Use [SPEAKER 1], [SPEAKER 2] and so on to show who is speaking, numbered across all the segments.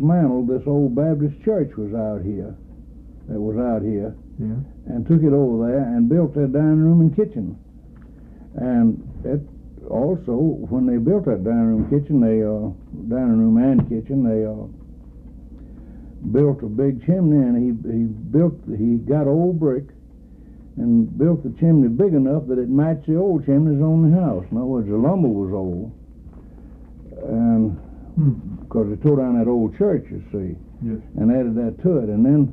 [SPEAKER 1] dismantled this old Baptist church that was out here,
[SPEAKER 2] Yeah.
[SPEAKER 1] and took it over there and built their dining room and kitchen. And it also, when they built that dining room and kitchen, they built a big chimney, and he got old brick and built the chimney big enough that it matched the old chimneys on the house. In other words, the lumber was old, and because they tore down that old church, you see,
[SPEAKER 2] Yes.
[SPEAKER 1] and added that to it. And then,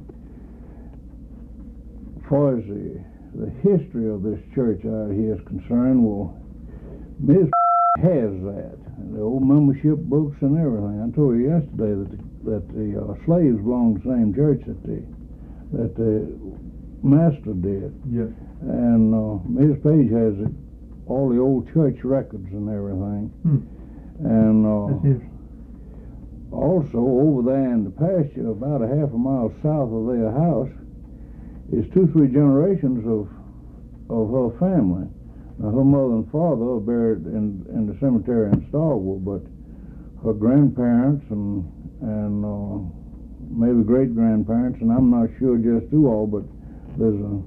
[SPEAKER 1] as far as the history of this church out here is concerned, well, Ms. has that, the old membership books and everything. I told you yesterday that the slaves belonged to the same church that the master did.
[SPEAKER 2] Yes.
[SPEAKER 1] And Ms. Page has all the old church records and everything. And
[SPEAKER 2] That's interesting.
[SPEAKER 1] also over there in the pasture, about a half a mile south of their house, is 2-3 generations of her family. Now, her mother and father are buried in the cemetery in Starkville, but her grandparents and maybe great grandparents, and I'm not sure just who all, but there's a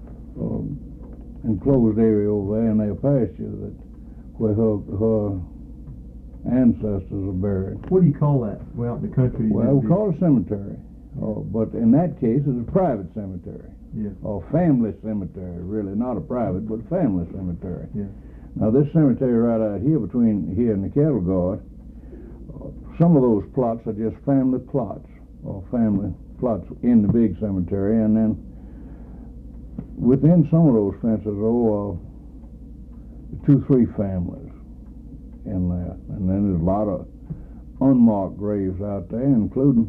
[SPEAKER 1] enclosed area over there in their pasture where her ancestors are buried.
[SPEAKER 2] What do you call that? Well, out in the country.
[SPEAKER 1] Well, we call it a cemetery, but in that case, it's a private cemetery.
[SPEAKER 2] Yeah.
[SPEAKER 1] Or family cemetery, really, not a private, but a family cemetery.
[SPEAKER 2] Yeah.
[SPEAKER 1] Now, this cemetery right out here, between here and the cattle guard, some of those plots are just family plots, or family plots in the big cemetery, and then within some of those fences are 2-3 families in there, and then there's a lot of unmarked graves out there, including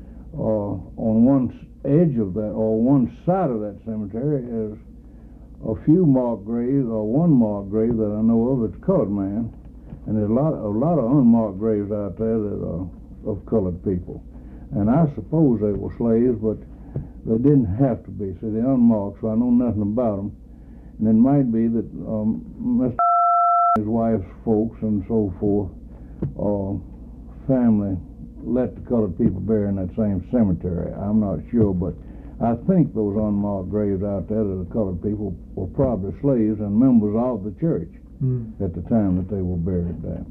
[SPEAKER 1] on one edge of that, or one side of that cemetery, is a few marked graves, or one marked grave that I know of. It's a colored man, and there's a lot of unmarked graves out there that are of colored people. And I suppose they were slaves, but they didn't have to be. See, they're unmarked, so I know nothing about them. And it might be that Mr. his wife's folks and so forth, family, let the colored people bury in that same cemetery. I'm not sure, but I think those unmarked graves out there that the colored people were probably slaves and members of the church at the time that they were buried there.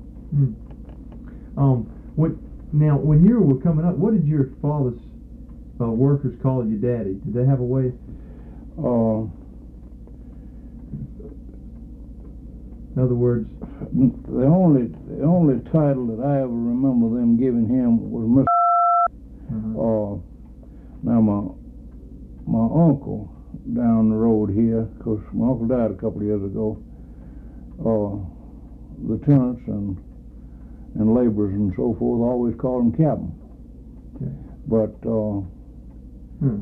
[SPEAKER 2] When you were coming up, what did your father's workers call you daddy? Did they have a way? In other words,
[SPEAKER 1] the only title that I ever remember them giving him was Mr. Now my uncle down the road here, because my uncle died a couple of years ago, the tenants and laborers and so forth always called him Captain.
[SPEAKER 2] Okay.
[SPEAKER 1] But as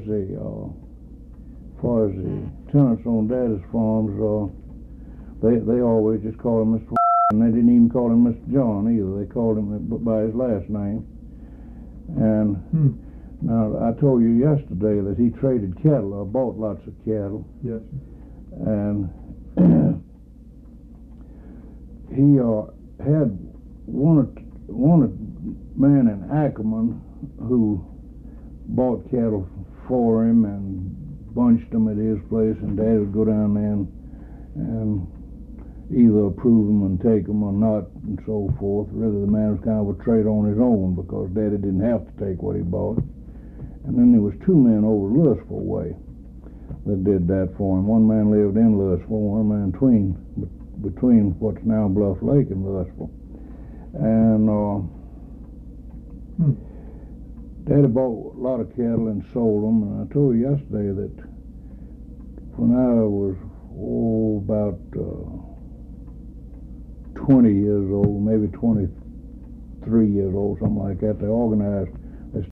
[SPEAKER 1] far as the tenants on Daddy's farms, they always just called him Mr. and they didn't even call him Mr. John either. They called him by his last name. And now, I told you yesterday that he traded cattle, or bought lots of cattle.
[SPEAKER 2] Yes.
[SPEAKER 1] And he had one man in Ackerman who bought cattle for him and bunched them at his place, and Dad would go down there and either approve them and take them or not, and so forth. Really, the man was kind of a trade on his own because Daddy didn't have to take what he bought. And then there was 2 men over Louisville way that did that for him. One man lived in Louisville, one man between what's now Bluff Lake and Louisville. And Daddy bought a lot of cattle and sold them. And I told you yesterday that when I was about 20 years old, maybe 23 years old, something like that, they organized